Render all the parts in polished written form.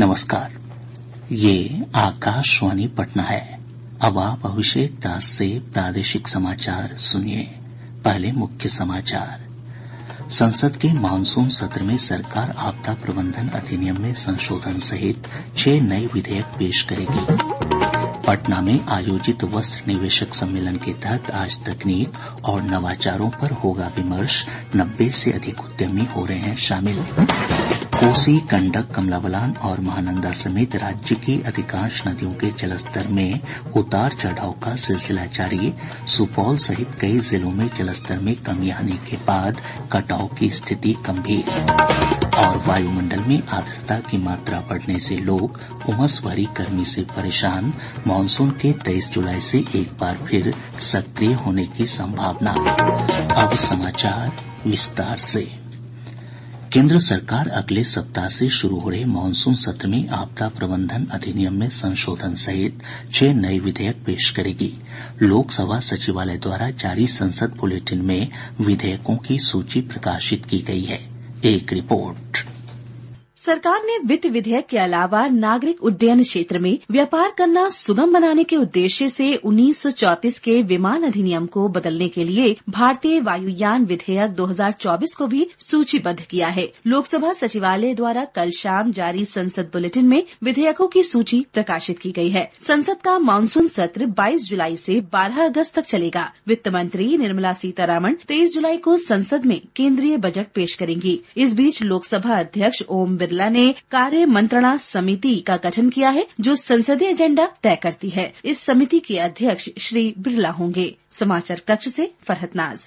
नमस्कार, ये आकाशवाणी पटना है। अब आप अभिषेक दास से प्रादेशिक समाचार सुनिए। पहले मुख्य समाचार। संसद के मानसून सत्र में सरकार आपदा प्रबंधन अधिनियम में संशोधन सहित 6 नए विधेयक पेश करेगी। पटना में आयोजित वस्त्र निवेशक सम्मेलन के तहत आज तकनीक और नवाचारों पर होगा विमर्श। 90 से अधिक उद्यमी हो रहे हैं शामिल। कोसी, गंडक, कमला बलान और महानंदा समेत राज्य की अधिकांश नदियों के जलस्तर में उतार चढ़ाव का सिलसिला जारी। सुपौल सहित कई जिलों में जलस्तर में कमी आने के बाद कटाव की स्थिति गंभीर। और वायुमंडल में आर्द्रता की मात्रा बढ़ने से लोग उमस भरी गर्मी से परेशान। मानसून के 23 जुलाई से एक बार फिर सक्रिय होने की संभावना। अब समाचार विस्तार से। केंद्र सरकार अगले सप्ताह से शुरू हो रहे मानसून सत्र में आपदा प्रबंधन अधिनियम में संशोधन सहित 6 नए विधेयक पेश करेगी। लोकसभा सचिवालय द्वारा जारी संसद बुलेटिन में विधेयकों की सूची प्रकाशित की गई है। एक रिपोर्ट। सरकार ने वित्त विधेयक के अलावा नागरिक उड्डयन क्षेत्र में व्यापार करना सुगम बनाने के उद्देश्य से 1934 के विमान अधिनियम को बदलने के लिए भारतीय वायुयान विधेयक 2024 को भी सूचीबद्ध किया है। लोकसभा सचिवालय द्वारा कल शाम जारी संसद बुलेटिन में विधेयकों की सूची प्रकाशित की गई है। संसद का मानसून सत्र 22 जुलाई से 12 अगस्त तक चलेगा। वित्त मंत्री निर्मला सीतारमण 23 जुलाई को संसद में केंद्रीय बजट पेश करेंगी। इस बीच लोकसभा अध्यक्ष ओम बिरला ने कार्य मंत्रणा समिति का गठन किया है, जो संसदीय एजेंडा तय करती है। इस समिति के अध्यक्ष श्री बिरला होंगे। समाचार कक्ष से फरहत नाज।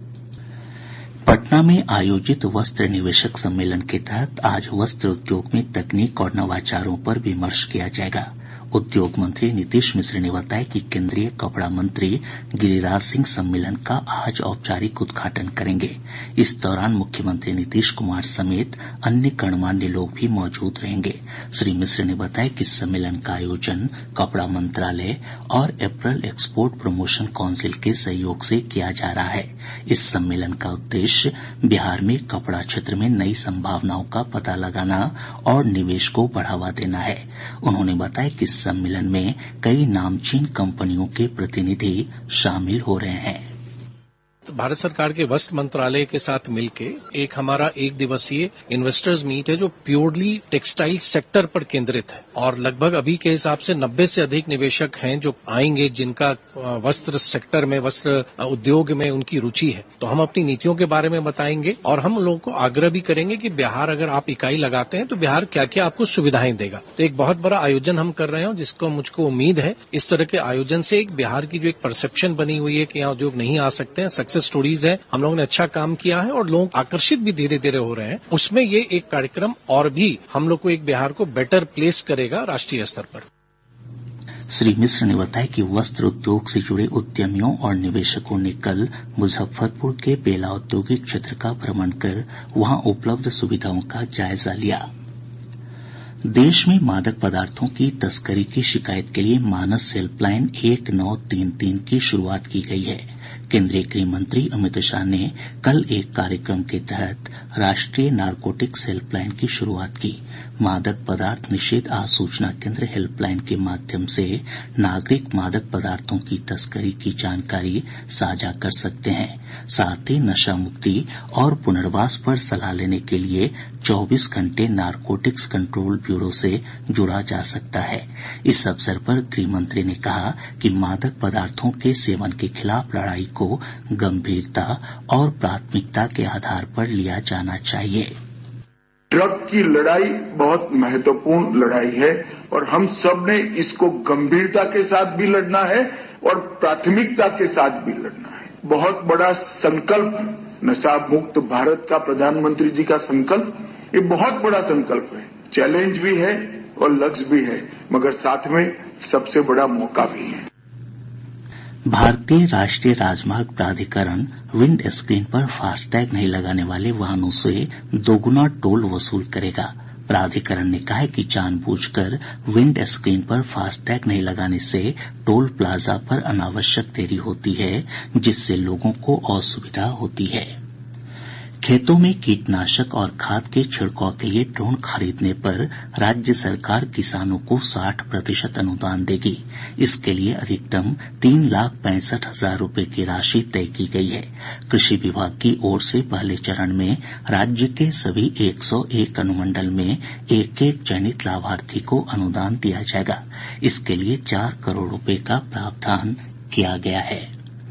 पटना में आयोजित वस्त्र निवेशक सम्मेलन के तहत आज वस्त्र उद्योग में तकनीक और नवाचारों पर विमर्श किया जाएगा। उद्योग मंत्री नीतीश मिश्र ने बताया कि केंद्रीय कपड़ा मंत्री गिरिराज सिंह सम्मेलन का आज औपचारिक उद्घाटन करेंगे। इस दौरान मुख्यमंत्री नीतीश कुमार समेत अन्य गणमान्य लोग भी मौजूद रहेंगे। श्री मिश्र ने बताया कि सम्मेलन का आयोजन कपड़ा मंत्रालय और अप्रैल एक्सपोर्ट प्रमोशन काउंसिल के सहयोग से किया जा रहा है। इस सम्मेलन का उद्देश्य बिहार में कपड़ा क्षेत्र में नई संभावनाओं का पता लगाना और निवेश को बढ़ावा देना है। उन्होंने बताया कि सम्मेलन में कई नामचीन कंपनियों के प्रतिनिधि शामिल हो रहे हैं। भारत सरकार के वस्त्र मंत्रालय के साथ मिलके एक हमारा 1 दिवसीय इन्वेस्टर्स मीट है, जो प्योरली टेक्सटाइल सेक्टर पर केंद्रित है और लगभग अभी के हिसाब से 90 से अधिक निवेशक हैं जो आएंगे, जिनका वस्त्र सेक्टर में, वस्त्र उद्योग में उनकी रुचि है। तो हम अपनी नीतियों के बारे में बताएंगे और हम लोगों को आग्रह भी करेंगे कि बिहार अगर आप इकाई लगाते हैं तो बिहार क्या क्या आपको सुविधाएं देगा। तो एक बहुत बड़ा आयोजन हम कर रहे हैं, जिसको मुझको उम्मीद है इस तरह के आयोजन से एक बिहार की जो एक परसेप्शन बनी हुई है कि यहाँ उद्योग नहीं आ सकते हैं, सक्सेस स्टोरीज है, हम लोगों ने अच्छा काम किया है और लोग आकर्षित भी धीरे धीरे हो रहे हैं। उसमें ये एक कार्यक्रम और भी हम लोग को एक बिहार को बेटर प्लेस करेगा राष्ट्रीय स्तर पर। श्री मिश्र ने बताया कि वस्त्र उद्योग से जुड़े उद्यमियों और निवेशकों ने कल मुजफ्फरपुर के बेला औद्योगिक क्षेत्र का भ्रमण कर वहां उपलब्ध सुविधाओं का जायजा लिया। देश में मादक पदार्थों की तस्करी की शिकायत के लिए मानस हेल्पलाइन 1933 की शुरूआत की गई है। केंद्रीय गृह मंत्री अमित शाह ने कल एक कार्यक्रम के तहत राष्ट्रीय नारकोटिक्स हेल्पलाइन की शुरूआत की। मादक पदार्थ निषेध आसूचना केंद्र हेल्पलाइन के माध्यम से नागरिक मादक पदार्थों की तस्करी की जानकारी साझा कर सकते हैं। साथ ही नशा मुक्ति और पुनर्वास पर सलाह लेने के लिए 24 घंटे नारकोटिक्स कंट्रोल ब्यूरो से जुड़ा जा सकता है। इस अवसर पर गृह मंत्री ने कहा कि मादक पदार्थों के सेवन के खिलाफ लड़ाई को गंभीरता और प्राथमिकता के आधार पर लिया जाना चाहिए। ड्रग की लड़ाई बहुत महत्वपूर्ण लड़ाई है और हम सब ने इसको गंभीरता के साथ भी लड़ना है और प्राथमिकता के साथ भी लड़ना है। बहुत बड़ा संकल्प नशा मुक्त भारत का प्रधानमंत्री जी का संकल्प, ये बहुत बड़ा संकल्प है। चैलेंज भी है और लक्ष्य भी है, मगर साथ में सबसे बड़ा मौका भी है। भारतीय राष्ट्रीय राजमार्ग प्राधिकरण विंड स्क्रीन पर फास्टैग नहीं लगाने वाले वाहनों से दोगुना टोल वसूल करेगा। प्राधिकरण ने कहा है कि जानबूझकर विंड स्क्रीन पर फास्टैग नहीं लगाने से टोल प्लाजा पर अनावश्यक देरी होती है, जिससे लोगों को असुविधा होती है। खेतों में कीटनाशक और खाद के छिड़काव के लिए ड्रोन खरीदने पर राज्य सरकार किसानों को 60% अनुदान देगी। इसके लिए अधिकतम 3,65,000 रूपये की राशि तय की गई है। कृषि विभाग की ओर से पहले चरण में राज्य के सभी 101 अनुमंडल में एक एक चयनित लाभार्थी को अनुदान दिया जाएगा। इसके लिए 4 करोड़ रूपये का प्रावधान किया गया है।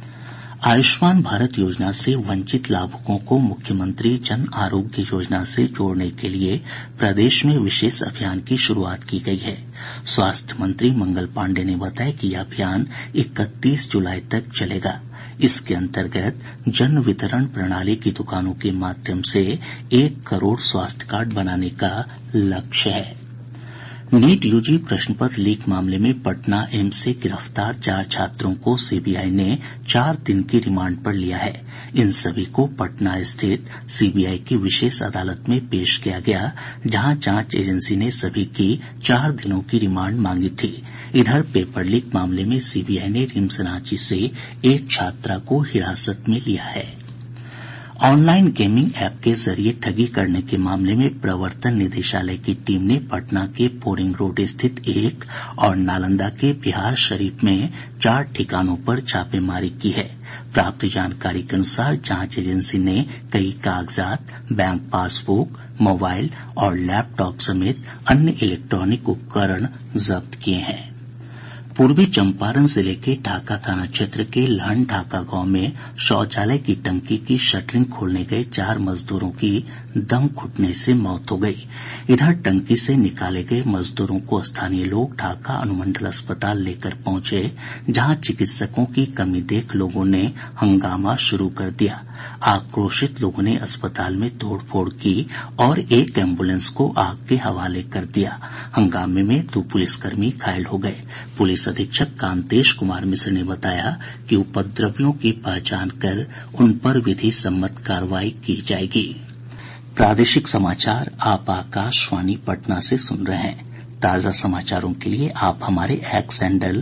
आयुष्मान भारत योजना से वंचित लाभुकों को मुख्यमंत्री जन आरोग्य योजना से जोड़ने के लिए प्रदेश में विशेष अभियान की शुरूआत की गई है। स्वास्थ्य मंत्री मंगल पांडेय ने बताया कि यह अभियान 31 जुलाई तक चलेगा। इसके अंतर्गत जन वितरण प्रणाली की दुकानों के माध्यम से 1 करोड़ स्वास्थ्य कार्ड बनाने का लक्ष्य है। नीट यूजी प्रश्न पत्र लीक मामले में पटना एम्स से गिरफ्तार 4 छात्रों को सीबीआई ने 4 दिन की रिमांड पर लिया है। इन सभी को पटना स्थित सीबीआई की विशेष अदालत में पेश किया गया, जहां जांच एजेंसी ने सभी की 4 दिनों की रिमांड मांगी थी। इधर पेपर लीक मामले में सीबीआई ने रिम्स रांची से एक छात्रा को हिरासत में लिया है। ऑनलाइन गेमिंग ऐप के जरिए ठगी करने के मामले में प्रवर्तन निदेशालय की टीम ने पटना के पोरिंग रोड स्थित एक और नालंदा के बिहार शरीफ में 4 ठिकानों पर छापेमारी की है। प्राप्त जानकारी के अनुसार जांच एजेंसी ने कई कागजात, बैंक पासबुक, मोबाइल और लैपटॉप समेत अन्य इलेक्ट्रॉनिक उपकरण जब्त किए हैं। पूर्वी चंपारण जिले के ढाका थाना क्षेत्र के लहन ढाका गांव में शौचालय की टंकी की शटरिंग खोलने गए 4 मजदूरों की दम घुटने से मौत हो गई। इधर टंकी से निकाले गए मजदूरों को स्थानीय लोग ढाका अनुमंडल अस्पताल लेकर पहुंचे, जहां चिकित्सकों की कमी देख लोगों ने हंगामा शुरू कर दिया। आक्रोशित लोगों ने अस्पताल में तोड़फोड़ की और एक एम्बुलेंस को आग के हवाले कर दिया। हंगामे में 2 पुलिसकर्मी घायल हो गए। पुलिस अधीक्षक कांतेश कुमार मिश्र ने बताया कि उपद्रवियों की पहचान कर उन पर विधि सम्मत कार्रवाई की जाएगी। प्रादेशिक समाचार आप आकाशवाणी पटना से सुन रहे हैं। ताजा समाचारों के लिए आप हमारे एक्स हैंडल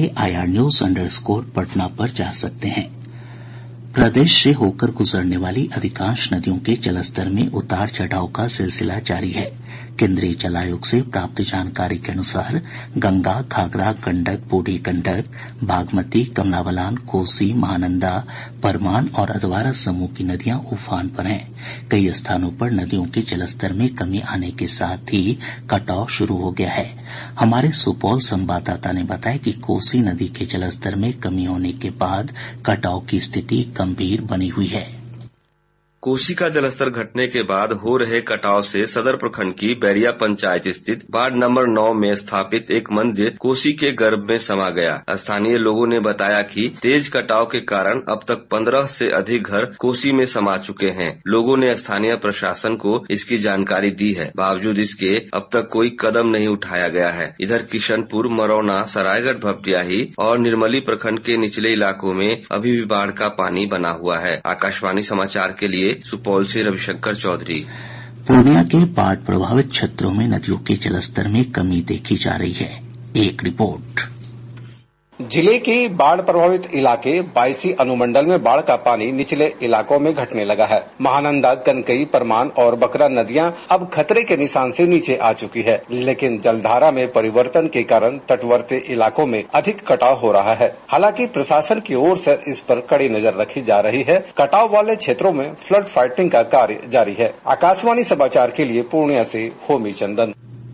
AIRnews_पटना पर जा सकते हैं। प्रदेश से होकर गुजरने वाली अधिकांश नदियों के जलस्तर में उतार चढ़ाव का सिलसिला जारी है। केंद्रीय जल आयोग से प्राप्त जानकारी के अनुसार गंगा, घाघरा, गंडक, बूढ़ी गंडक, बागमती, कमला बलान, कोसी, महानंदा, परमान और अधवारा समूह की नदियां उफान पर हैं। कई स्थानों पर नदियों के जलस्तर में कमी आने के साथ ही कटाव शुरू हो गया है। हमारे सुपौल संवाददाता ने बताया कि कोसी नदी के जलस्तर में कमी होने के बाद कटाव की स्थिति गंभीर बनी हुई है। कोसी का जलस्तर घटने के बाद हो रहे कटाव से सदर प्रखंड की बैरिया पंचायत स्थित वार्ड नंबर 9 में स्थापित एक मंदिर कोसी के गर्भ में समा गया। स्थानीय लोगों ने बताया कि तेज कटाव के कारण अब तक 15 से अधिक घर कोसी में समा चुके हैं। लोगों ने स्थानीय प्रशासन को इसकी जानकारी दी है, बावजूद इसके अब तक कोई कदम नहीं उठाया गया है। इधर किशनपुर, मरौना, सरायगढ़, भपटियाही और निर्मली प्रखंड के निचले इलाकों में अभी भी बाढ़ का पानी बना हुआ है। आकाशवाणी समाचार के लिए सुपौल से रविशंकर चौधरी। पूर्णिया के बाढ़ प्रभावित क्षेत्रों में नदियों के जलस्तर में कमी देखी जा रही है। एक रिपोर्ट। जिले के बाढ़ प्रभावित इलाके 22 अनुमंडल में बाढ़ का पानी निचले इलाकों में घटने लगा है। महानंदा, कनकई, परमान और बकरा नदियां अब खतरे के निशान से नीचे आ चुकी है, लेकिन जलधारा में परिवर्तन के कारण तटवर्ती इलाकों में अधिक कटाव हो रहा है। हालांकि प्रशासन की ओर से इस पर कड़ी नजर रखी जा रही है। कटाव वाले क्षेत्रों में फ्लड फाइटिंग का कार्य जारी है। आकाशवाणी समाचार के लिए पूर्णिया से होमी चंदन।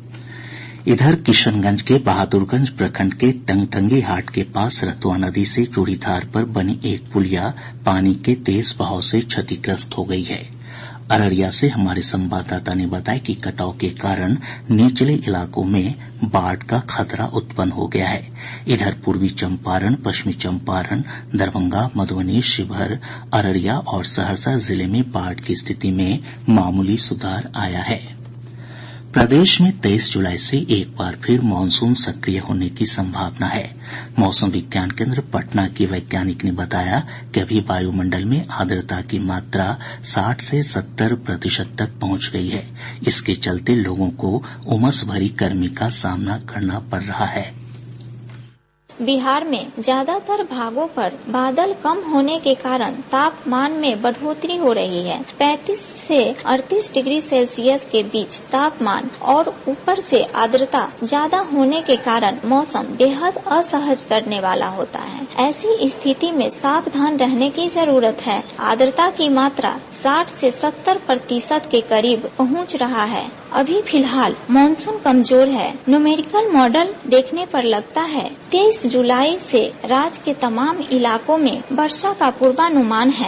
इधर किशनगंज के बहादुरगंज प्रखंड के टंगटंगी हाट के पास रतुआ नदी से जुड़ी धार पर बनी एक पुलिया पानी के तेज बहाव से क्षतिग्रस्त हो गई है। अररिया से हमारे संवाददाता ने बताया कि कटाव के कारण निचले इलाकों में बाढ़ का खतरा उत्पन्न हो गया है। इधर पूर्वी चंपारण, पश्चिमी चंपारण, दरभंगा, मधुबनी, शिवहर, अररिया और सहरसा जिले में बाढ़ की स्थिति में मामूली सुधार आया है। प्रदेश में 23 जुलाई से एक बार फिर मानसून सक्रिय होने की संभावना है। मौसम विज्ञान केंद्र पटना के वैज्ञानिक ने बताया कि अभी वायुमंडल में आर्द्रता की मात्रा 60 से 70% तक पहुंच गई है। इसके चलते लोगों को उमस भरी गर्मी का सामना करना पड़ रहा है। बिहार में ज्यादातर भागों पर बादल कम होने के कारण तापमान में बढ़ोतरी हो रही है। 35 से 38 डिग्री सेल्सियस के बीच तापमान और ऊपर से आर्द्रता ज्यादा होने के कारण मौसम बेहद असहज करने वाला होता है। ऐसी स्थिति में सावधान रहने की जरूरत है। आर्द्रता की मात्रा 60 से 70% के करीब पहुंच रहा है। अभी फिलहाल मॉनसून कमजोर है। न्यूमेरिकल मॉडल देखने पर लगता है 23 जुलाई से राज्य के तमाम इलाकों में वर्षा का पूर्वानुमान है।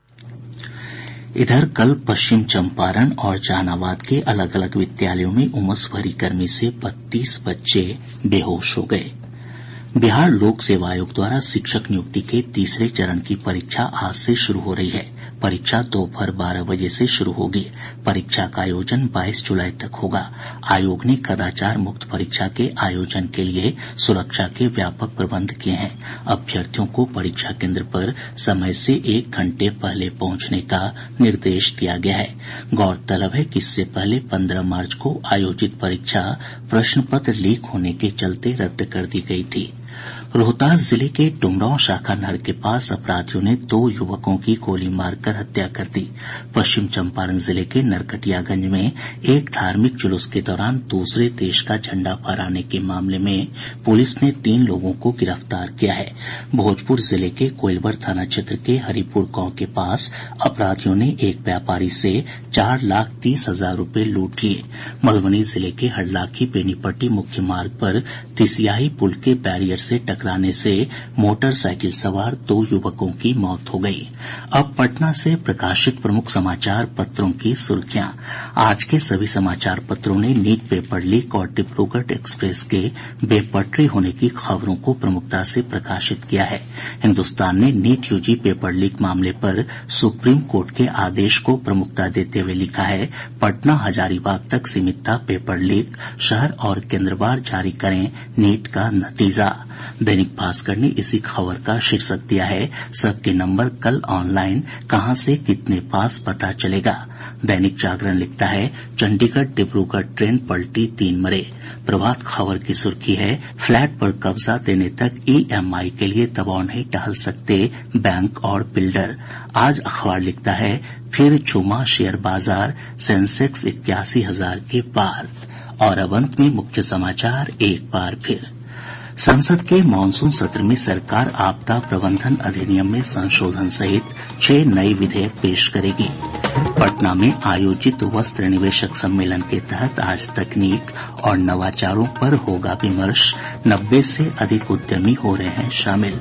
इधर कल पश्चिम चंपारण और जहानाबाद के अलग अलग विद्यालयों में उमस भरी गर्मी से 32 बच्चे बेहोश हो गए। बिहार लोक सेवा आयोग द्वारा शिक्षक नियुक्ति के तीसरे चरण की परीक्षा आज से शुरू हो रही है। परीक्षा दोपहर 12 बजे से शुरू होगी। परीक्षा का आयोजन 22 जुलाई तक होगा। आयोग ने कदाचार मुक्त परीक्षा के आयोजन के लिए सुरक्षा के व्यापक प्रबंध किए हैं। अभ्यर्थियों को परीक्षा केंद्र पर समय से 1 घंटे पहले पहुंचने का निर्देश दिया गया है। गौरतलब है कि इससे पहले 15 मार्च को आयोजित परीक्षा प्रश्न पत्र लीक होने के चलते रद्द कर दी गई थी। रोहतास जिले के डुमरांव शाखा नहर के पास अपराधियों ने 2 युवकों की गोली मारकर हत्या कर दी। पश्चिम चंपारण जिले के नरकटियागंज में एक धार्मिक जुलूस के दौरान दूसरे देश का झंडा फहराने के मामले में पुलिस ने 3 लोगों को गिरफ्तार किया है। भोजपुर जिले के कोइलवर थाना क्षेत्र के हरिपुर गांव के पास अपराधियों ने एक व्यापारी से 4,30,000 रूपये लूट लिए। मधुबनी जिले के हरलाखी बेनीपट्टी मुख्य मार्ग पर तिसियाही पुल के बैरियर से टकराने से मोटरसाइकिल सवार 2 युवकों की मौत हो गई। अब पटना से प्रकाशित प्रमुख समाचार पत्रों की सुर्खियां। आज के सभी समाचार पत्रों ने नीट पेपर लीक और डिब्रूगढ़ एक्सप्रेस के बेपटरी होने की खबरों को प्रमुखता से प्रकाशित किया है। हिन्दुस्तान ने नीट यूजी पेपर लीक मामले पर सुप्रीम कोर्ट के आदेश को प्रमुखता देते हुए लिखा है, पटना हजारीबाग तक सीमित था पेपर लीक, शहर और केंद्रवार जारी करें नीट का नतीजा। दैनिक भास्कर ने इसी खबर का शीर्षक दिया है, सबके नंबर कल ऑनलाइन, कहां से कितने पास पता चलेगा। दैनिक जागरण लिखता है, चंडीगढ़ डिब्रूगढ़ ट्रेन पलटी 3 मरे। प्रभात खबर की सुर्खी है, फ्लैट पर कब्जा देने तक EMI के लिए दबाव नहीं डाल सकते बैंक और बिल्डर। आज अखबार लिखता है, फिर झूमा शेयर बाजार, सेंसेक्स 81,000 के पार। और अब अंत में मुख्य समाचार एक बार फिर। संसद के मानसून सत्र में सरकार आपदा प्रबंधन अधिनियम में संशोधन सहित 6 नए विधेयक पेश करेगी। पटना में आयोजित वस्त्र निवेशक सम्मेलन के तहत आज तकनीक और नवाचारों पर होगा विमर्श। 90 से अधिक उद्यमी हो रहे हैं शामिल।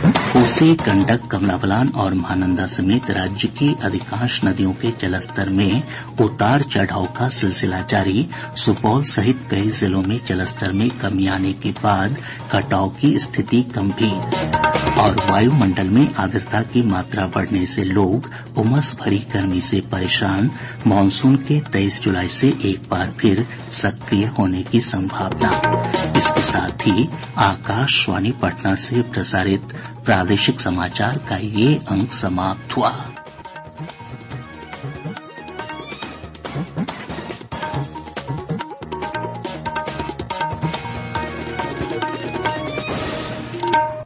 कोसी, गंडक, कमला बलान और महानंदा समेत राज्य की अधिकांश नदियों के जलस्तर में उतार चढ़ाव का सिलसिला जारी। सुपौल सहित कई जिलों में जलस्तर में कमी आने के बाद कटाव की स्थिति गंभीर। और वायुमंडल में आर्द्रता की मात्रा बढ़ने से लोग उमस भरी गर्मी से परेशान। मानसून के 23 जुलाई से एक बार फिर सक्रिय होने की संभावना। इसके साथ ही आकाशवाणी पटना से प्रसारित प्रादेशिक समाचार का ये अंक समाप्त हुआ।